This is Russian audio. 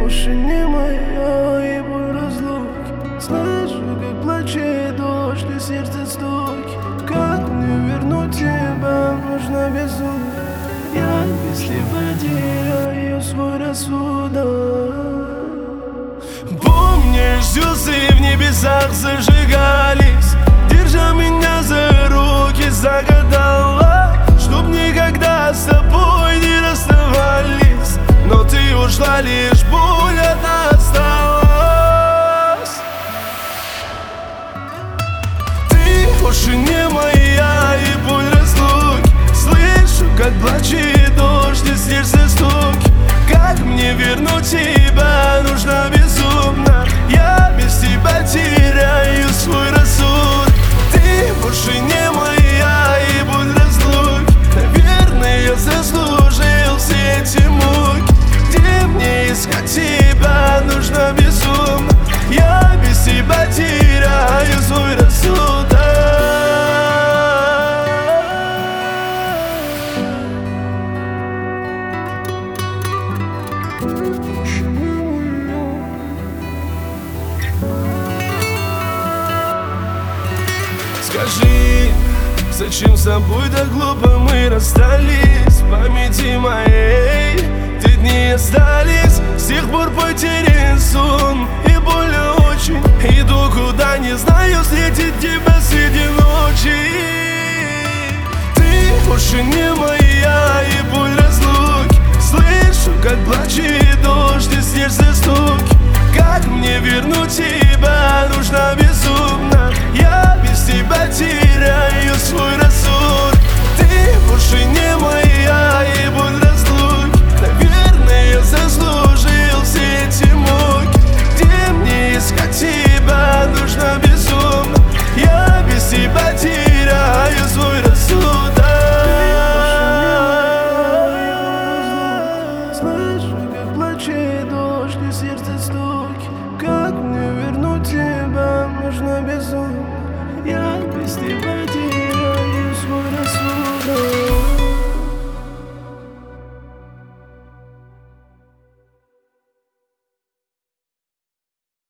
больше не моя, и боль разлуки. Слышу, как плачет дождь и сердце стуки. Как мне вернуть тебя, нужно безумно. Я если потеряю свой рассудок. Помнишь, звезды в небесах зажигались, держа меня за руки, загадала, чтоб никогда с тобой не расставались. Но ты ушла, лишь боль одна осталась. Ты больше не моя, и боль разлуки. Слышу, как плачет дождь и сердце стуки. Как мне вернуть тебя, нужно безумно. Я без тебя теряю свой рассудок. Ты больше не моя, и боль разлуки. Наверное, я заслужил все эти муки. Где мне искать тебя, нужно безумно. Я без тебя теряю свой рассудок. Скажи, зачем с тобой так глупо мы расстались? В памяти моей те дни остались. С тех пор потерян сон и больно очень. Иду куда не знаю, встретить тебя среди ночи. Ты больше не моя.